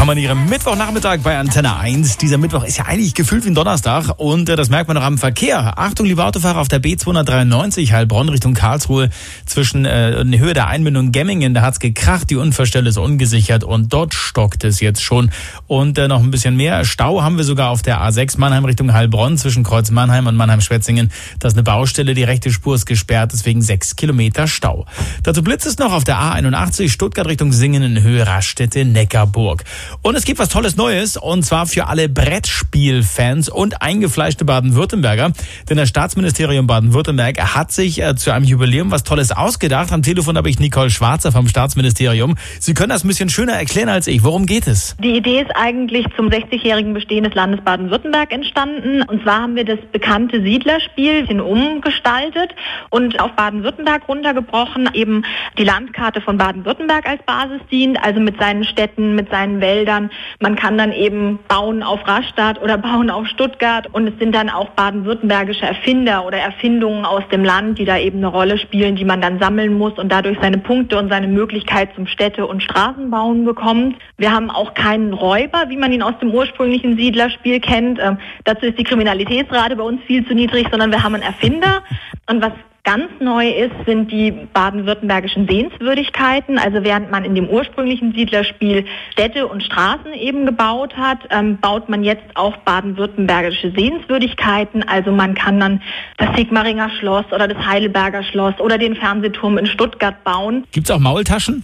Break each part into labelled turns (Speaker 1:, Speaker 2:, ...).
Speaker 1: an Ihrem Mittwochnachmittag bei Antenne 1. Dieser Mittwoch ist ja eigentlich gefühlt wie ein Donnerstag und das merkt man auch am Verkehr. Achtung, liebe Autofahrer, auf der B293 Heilbronn Richtung Karlsruhe zwischen in Höhe der Einmündung Gemmingen, da hat's gekracht, die Unfallstelle ist ungesichert und dort stockt es jetzt schon. Und noch ein bisschen mehr Stau haben wir sogar auf der A6 Mannheim Richtung Heilbronn zwischen Kreuz Mannheim und Mannheim-Schwetzingen. Das ist eine Baustelle, die rechte Spur ist gesperrt, deswegen 6 Kilometer Stau. Dazu blitzt es noch auf der A81 Stuttgart Richtung Singen in Höhe Raststätte-Neckarburg. Und es gibt was Tolles Neues, und zwar für alle Brettspielfans und eingefleischte Baden-Württemberger. Denn das Staatsministerium Baden-Württemberg hat sich zu einem Jubiläum was Tolles ausgedacht. Am Telefon habe ich Nicole Schwarzer vom Staatsministerium. Sie können das ein bisschen schöner erklären als ich. Worum geht es?
Speaker 2: Die Idee ist eigentlich zum 60-jährigen Bestehen des Landes Baden-Württemberg entstanden. Und zwar haben wir das bekannte Siedlerspiel umgestaltet und auf Baden-Württemberg runtergebrochen, eben die Landkarte von Baden-Württemberg als Basis dient, also mit seinen Städten, mit seinen Wäldern. Man kann dann eben bauen auf Rastatt oder bauen auf Stuttgart, und es sind dann auch baden-württembergische Erfinder oder Erfindungen aus dem Land, die da eben eine Rolle spielen, die man dann sammeln muss und dadurch seine Punkte und seine Möglichkeit zum Städte- und Straßenbauen bekommt. Wir haben auch keinen Räuber, wie man ihn aus dem ursprünglichen Siedlerspiel kennt. Dazu ist die Kriminalitätsrate bei uns viel zu niedrig, sondern wir haben einen Erfinder. Und was ganz neu ist, sind die baden-württembergischen Sehenswürdigkeiten. Also während man in dem ursprünglichen Siedlerspiel Städte und Straßen eben gebaut hat, baut man jetzt auch baden-württembergische Sehenswürdigkeiten. Also man kann dann das Sigmaringer Schloss oder das Heidelberger Schloss oder den Fernsehturm in Stuttgart bauen.
Speaker 1: Gibt's auch Maultaschen?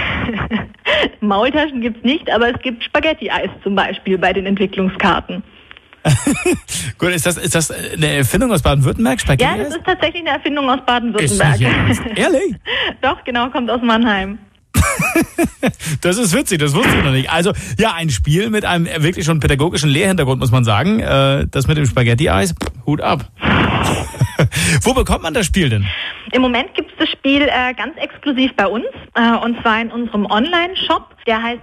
Speaker 2: Maultaschen gibt's nicht, aber es gibt Spaghetti-Eis zum Beispiel bei den Entwicklungskarten.
Speaker 1: Gut, ist das eine Erfindung aus Baden-Württemberg?
Speaker 2: Ja, das ist tatsächlich eine Erfindung aus Baden-Württemberg.
Speaker 1: Ehrlich?
Speaker 2: Doch, genau, kommt aus Mannheim.
Speaker 1: Das ist witzig, das wusste ich noch nicht. Also, ja, ein Spiel mit einem wirklich schon pädagogischen Lehrhintergrund, muss man sagen. Das mit dem Spaghetti-Eis, Hut ab. Wo bekommt man das Spiel denn?
Speaker 2: Im Moment gibt es das Spiel ganz exklusiv bei uns, und zwar in unserem Online-Shop. Der heißt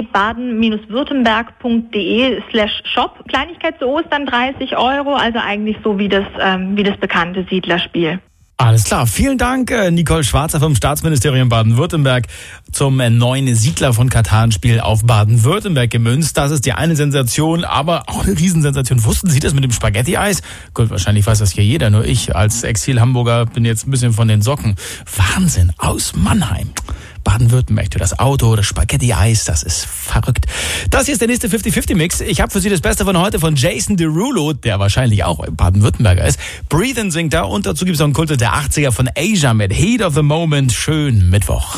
Speaker 2: www.baden-württemberg.de/shop. Kleinigkeit zu Ostern 30 €, also eigentlich so wie das bekannte Siedlerspiel.
Speaker 1: Alles klar, vielen Dank, Nicole Schwarzer vom Staatsministerium Baden-Württemberg zum neuen Siedler von Katan-Spiel auf Baden-Württemberg gemünzt. Das ist die eine Sensation, aber auch eine Riesensensation. Wussten Sie das mit dem Spaghetti-Eis? Gut, wahrscheinlich weiß das hier jeder, nur ich als Exil-Hamburger bin jetzt ein bisschen von den Socken. Wahnsinn, aus Mannheim. Baden-Württemberg, das Auto, das Spaghetti-Eis, das ist verrückt. Das hier ist der nächste 50-50-Mix. Ich habe für Sie das Beste von heute von Jason Derulo, der wahrscheinlich auch Baden-Württemberger ist. Breathe singt da, und dazu gibt es noch einen Kult der 80er von Asia mit Heat of the Moment. Schönen Mittwoch.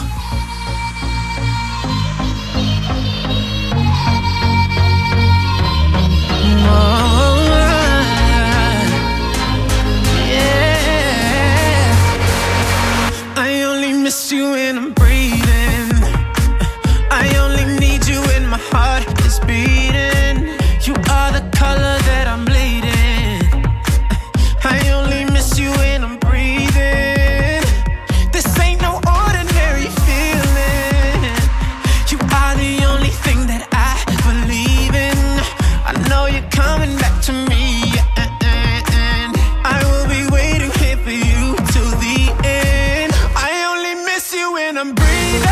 Speaker 3: I only miss you when I'm breathing. I only need you when my heart is beating. You are the color that I'm bleeding. I only miss you when I'm breathing. This ain't no ordinary feeling. You are the only thing that I believe in. I know you're coming back to me, and I will be waiting here for you till the end. I only miss you when I'm breathing.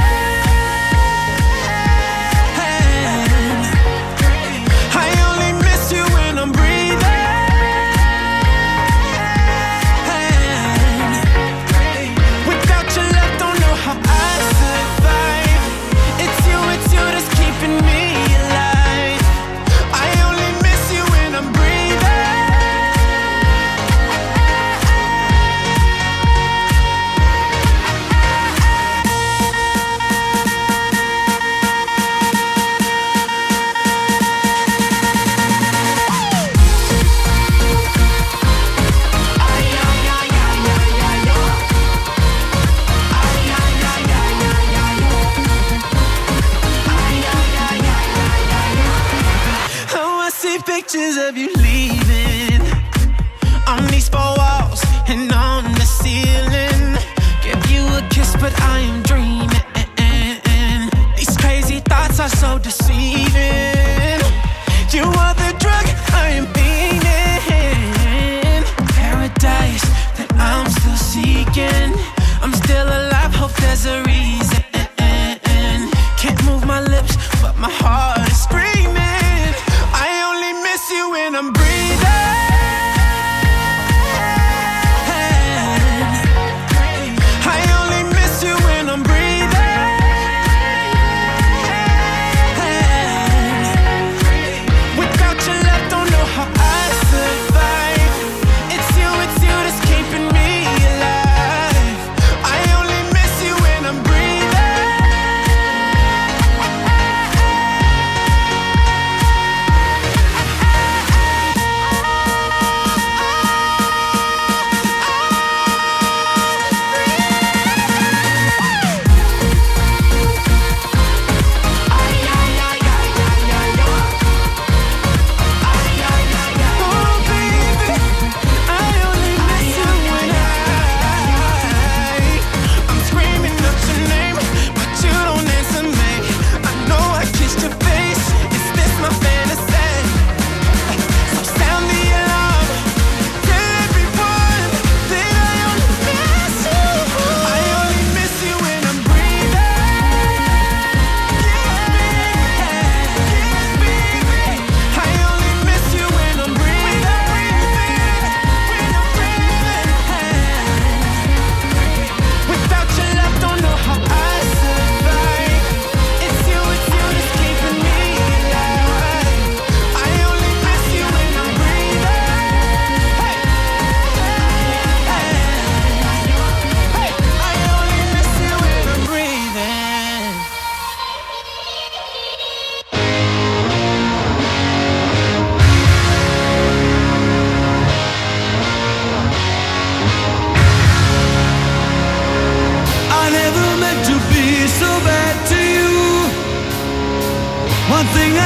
Speaker 3: Pictures of you leaving on these four walls and on the ceiling. Give you a kiss, but I am dreaming. These crazy thoughts are so deceiving. You are the drug I am feeding. Paradise that I'm still seeking. I'm still alive, hope there's a reason. Can't move my lips, but my heart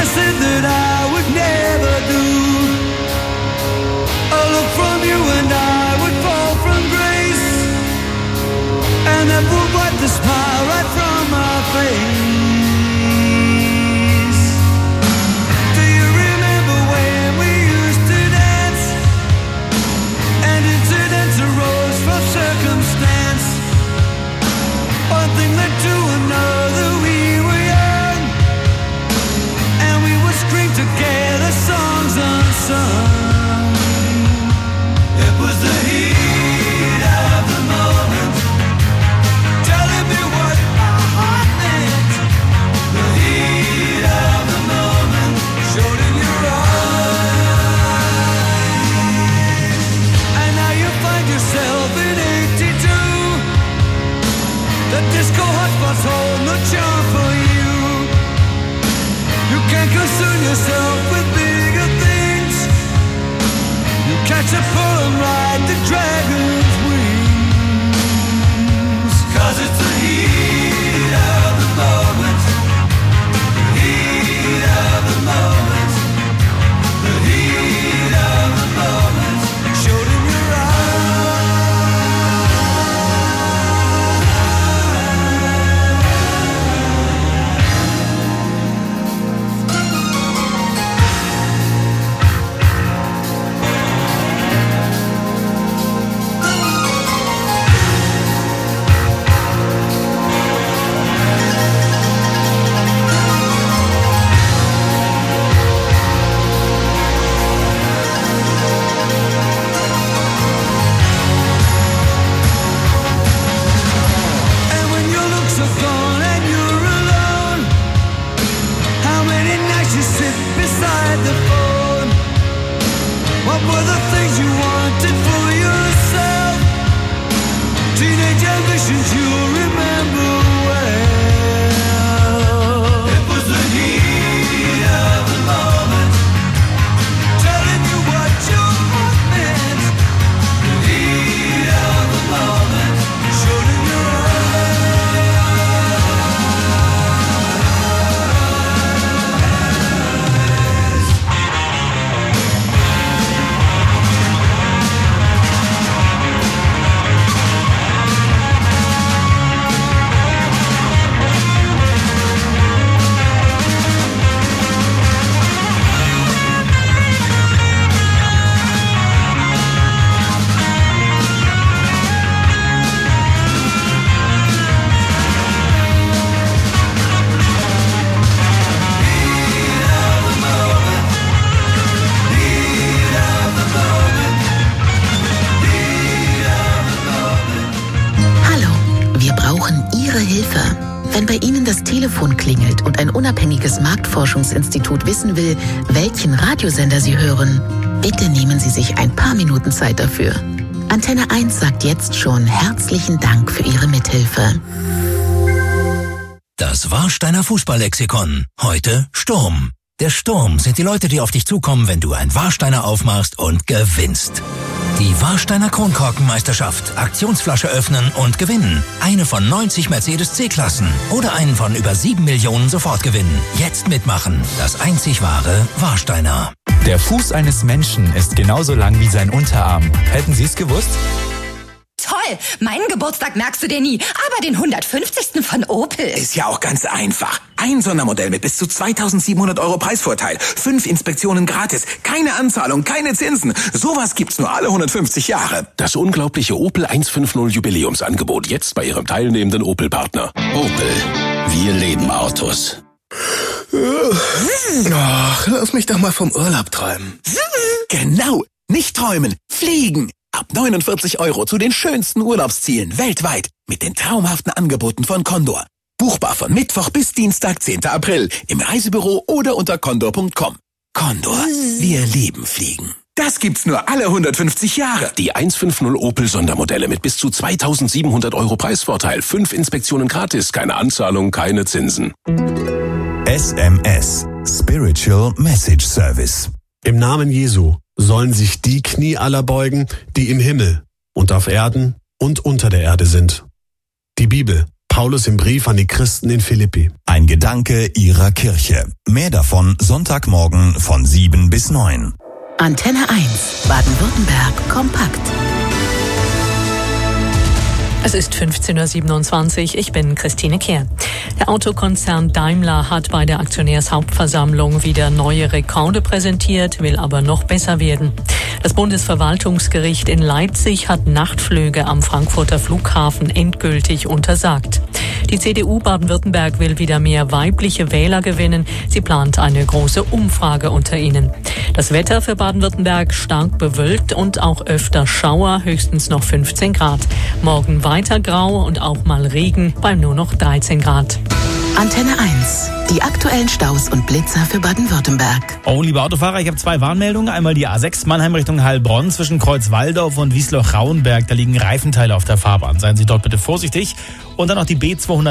Speaker 4: I said that I would never do. A look from you and I would fall from grace, and that would wipe the smile right from my face. Do you remember when we used to dance, and incidents arose from circumstance? One thing led to another, we were young, and we would scream together songs unsung. It was the heat of the moment, telling me what my heart meant. The heat of the moment showed in your eyes. And now you find yourself in 82. The disco hotspots hold no charm for you. You can't concern yourself with bigger things. You catch a pull and ride the dragon's wings. 'Cause it's the heat of the moment. The heat of the moment. The heat of the moment showed in your
Speaker 5: Wenn bei Ihnen das Telefon klingelt und ein unabhängiges Marktforschungsinstitut wissen will, welchen Radiosender Sie hören, bitte nehmen Sie sich ein paar Minuten Zeit dafür. Antenne 1 sagt jetzt schon herzlichen Dank für Ihre Mithilfe.
Speaker 6: Das Warsteiner Fußballlexikon. Heute Sturm. Der Sturm sind die Leute, die auf dich zukommen, wenn du ein Warsteiner aufmachst und gewinnst. Die Warsteiner Kronkorkenmeisterschaft. Aktionsflasche öffnen und gewinnen. Eine von 90 Mercedes C-Klassen. Oder einen von über 7 Millionen Sofortgewinnen. Jetzt mitmachen. Das einzig wahre Warsteiner.
Speaker 7: Der Fuß eines Menschen ist genauso lang wie sein Unterarm. Hätten Sie es gewusst?
Speaker 8: Toll! Meinen Geburtstag merkst du dir nie, aber den 150. von Opel.
Speaker 9: Ist ja auch ganz einfach. Ein Sondermodell mit bis zu 2.700 € Preisvorteil. 5 Inspektionen gratis. Keine Anzahlung, keine Zinsen. Sowas gibt's nur alle 150 Jahre.
Speaker 10: Das unglaubliche Opel 150 Jubiläumsangebot jetzt bei Ihrem teilnehmenden Opel-Partner.
Speaker 11: Opel. Wir leben Autos.
Speaker 12: Ach, lass mich doch mal vom Urlaub träumen.
Speaker 9: Genau. Nicht träumen. Fliegen. Ab 49 € zu den schönsten Urlaubszielen weltweit mit den traumhaften Angeboten von Condor. Buchbar von Mittwoch bis Dienstag, 10. April im Reisebüro oder unter condor.com. Condor, wir lieben Fliegen. Das gibt's nur alle 150 Jahre.
Speaker 10: Die 150 Opel Sondermodelle mit bis zu 2.700 € Preisvorteil. 5 Inspektionen gratis, keine Anzahlung, keine Zinsen.
Speaker 13: SMS, Spiritual Message Service.
Speaker 14: Im Namen Jesu sollen sich die Knie aller beugen, die im Himmel und auf Erden und unter der Erde sind. Die Bibel, Paulus im Brief an die Christen in Philippi.
Speaker 13: Ein Gedanke Ihrer Kirche. Mehr davon Sonntagmorgen von 7 bis 9.
Speaker 5: Antenne 1, Baden-Württemberg kompakt.
Speaker 15: Es ist 15.27 Uhr, ich bin Christine Kehr. Der Autokonzern Daimler hat bei der Aktionärshauptversammlung wieder neue Rekorde präsentiert, will aber noch besser werden. Das Bundesverwaltungsgericht in Leipzig hat Nachtflüge am Frankfurter Flughafen endgültig untersagt. Die CDU Baden-Württemberg will wieder mehr weibliche Wähler gewinnen. Sie plant eine große Umfrage unter ihnen. Das Wetter für Baden-Württemberg stark bewölkt und auch öfter Schauer, höchstens noch 15 Grad. Morgen weiter grau und auch mal Regen bei nur noch 13 Grad.
Speaker 5: Antenne 1, die aktuellen Staus und Blitzer für Baden-Württemberg.
Speaker 1: Oh, liebe Autofahrer, ich habe 2 Warnmeldungen. Einmal die A6 Mannheim Richtung Heilbronn zwischen Kreuzwaldorf und Wiesloch-Rauenberg. Da liegen Reifenteile auf der Fahrbahn. Seien Sie dort bitte vorsichtig. Und dann noch die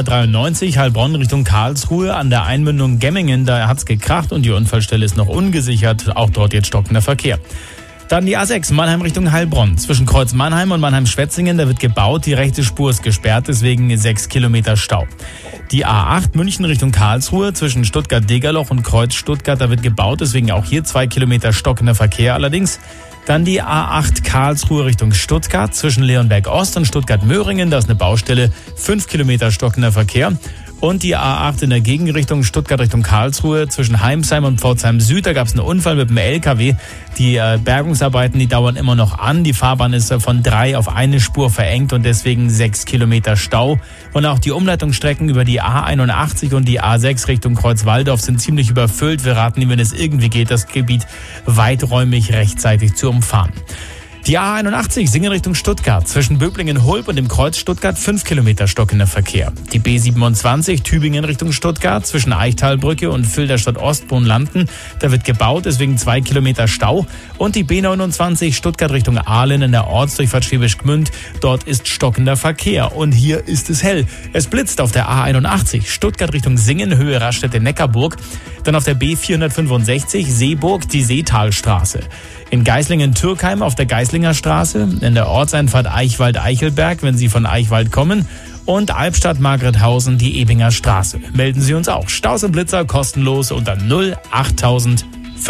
Speaker 1: B293 Heilbronn Richtung Karlsruhe an der Einmündung Gemmingen. Da hat's gekracht und die Unfallstelle ist noch ungesichert. Auch dort jetzt stockender Verkehr. Dann die A6 Mannheim Richtung Heilbronn. Zwischen Kreuz Mannheim und Mannheim-Schwetzingen, da wird gebaut. Die rechte Spur ist gesperrt, deswegen 6 Kilometer Stau. Die A8 München Richtung Karlsruhe zwischen Stuttgart-Degerloch und Kreuz Stuttgart, da wird gebaut. Deswegen auch hier 2 Kilometer stockender Verkehr allerdings. Dann die A8 Karlsruhe Richtung Stuttgart zwischen Leonberg-Ost und Stuttgart-Möhringen. Da ist eine Baustelle, 5 Kilometer stockender Verkehr. Und die A8 in der Gegenrichtung Stuttgart Richtung Karlsruhe zwischen Heimsheim und Pforzheim Süd. Da gab es einen Unfall mit dem LKW. Die Bergungsarbeiten, die dauern immer noch an. Die Fahrbahn ist von 3 auf eine Spur verengt und deswegen 6 Kilometer Stau. Und auch die Umleitungsstrecken über die A81 und die A6 Richtung Kreuzwaldorf sind ziemlich überfüllt. Wir raten Ihnen, wenn es irgendwie geht, das Gebiet weiträumig rechtzeitig zu umfahren. Die A81 Singen Richtung Stuttgart zwischen Böblingen-Hulb und dem Kreuz Stuttgart 5 Kilometer stockender Verkehr. Die B27 Tübingen Richtung Stuttgart zwischen Eichtalbrücke und Filderstadt Ostbrunn-Landen. Da wird gebaut, deswegen 2 Kilometer Stau. Und die B29 Stuttgart Richtung Aalen in der Ortsdurchfahrt Schwäbisch Gmünd. Dort ist stockender Verkehr und hier ist es hell. Es blitzt auf der A81 Stuttgart Richtung Singen, Höhe Raststätte-Neckarburg. Dann auf der B465 Seeburg die Seetalstraße. In Geislingen-Türkheim auf der Geislinger Straße, in der Ortseinfahrt Eichwald-Eichelberg, wenn Sie von Eichwald kommen, und Albstadt-Margrethausen die Ebinger Straße. Melden Sie uns auch. Staus und Blitzer kostenlos unter 08000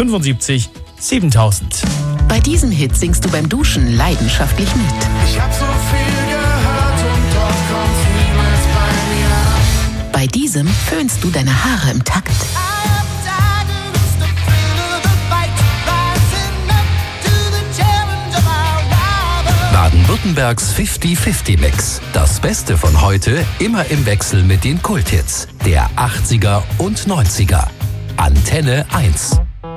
Speaker 1: 75 7000.
Speaker 5: Bei diesem Hit singst du beim Duschen leidenschaftlich mit.
Speaker 4: Ich hab so viel gehört und doch kommt's niemals bei mir an.
Speaker 5: Bei diesem föhnst du deine Haare im Takt.
Speaker 6: Baden-Württembergs 50-50-Mix. Das Beste von heute immer im Wechsel mit den Kulthits der 80er und 90er. Antenne 1.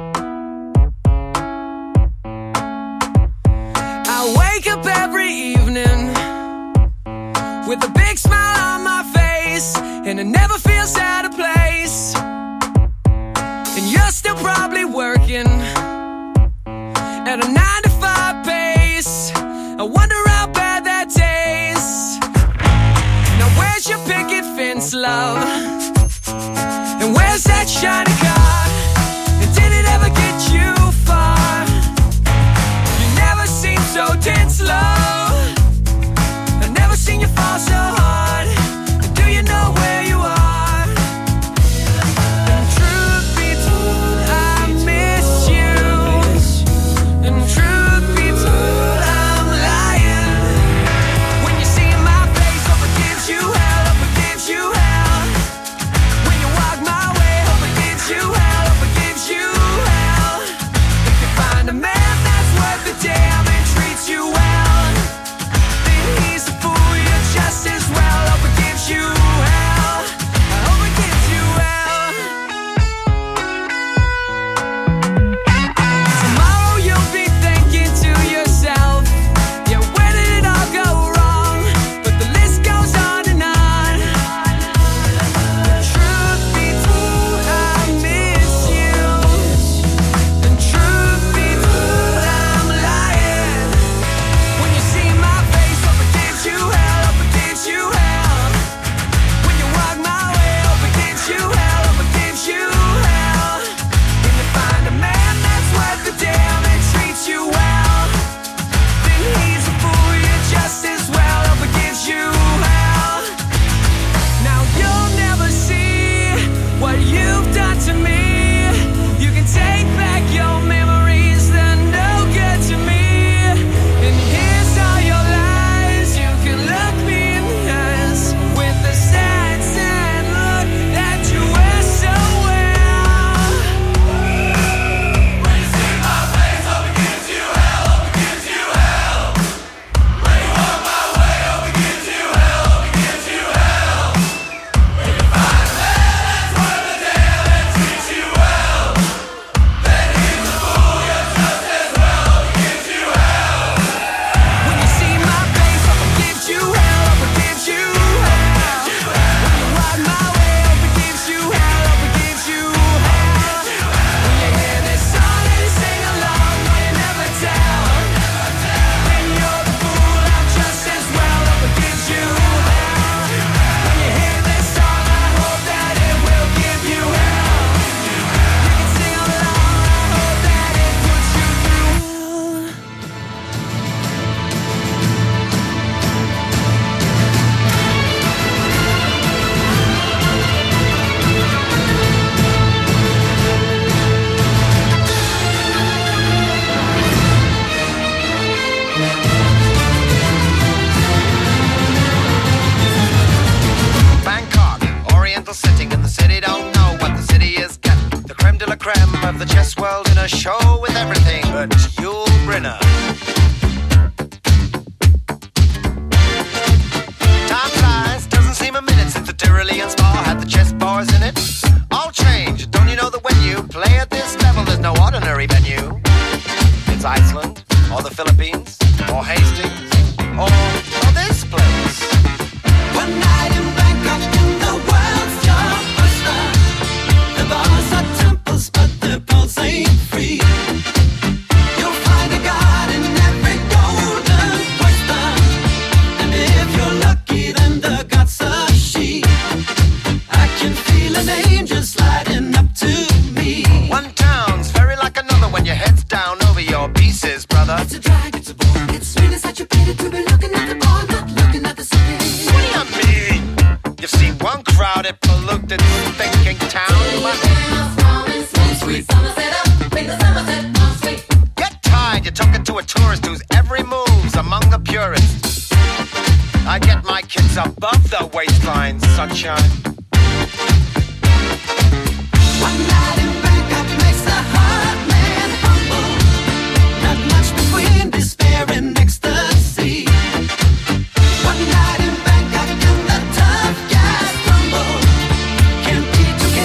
Speaker 3: I wake up every evening with a big smile on my face, and it never feels out of place. And you're still probably working at a 9-to-5 pace. I wonder how bad that tastes. Now where's your picket fence, love? And where's that shiny car? And did it ever get you far? You never seem so tense, love. I've never seen you fall so hard. And do you know where you are? And truth be told, I miss you. And truth be told, I'm lying. When you see my face, oh, forgives you hell, oh, forgives you hell.
Speaker 16: of the chess world in a show with everything but Yul Brynner. Time flies, doesn't seem a minute since the Tyrolean Spa had the chess bars in it. All change, don't you know that when you play at this level, there's no ordinary venue? It's Iceland, or the Philippines, or Hastings, or this place.
Speaker 4: One night in Bangkok in the world's blockbuster. The bars are temples, but the pulse ain't free. You'll find a god in every golden oyster, and if you're lucky, then the god's a she. I can feel an angel sliding up to me.
Speaker 16: One town's very like another when your head's down over your pieces, brother.
Speaker 4: It's a drag, it's a bore, it's really such a pity to be looking at the bar, not looking at the city.
Speaker 16: What do you mean? You've seen one crowded, polluted, thinking town. Get tired, you're talking to a tourist whose every move's among the purists. I get my kids above the waistline, sunshine.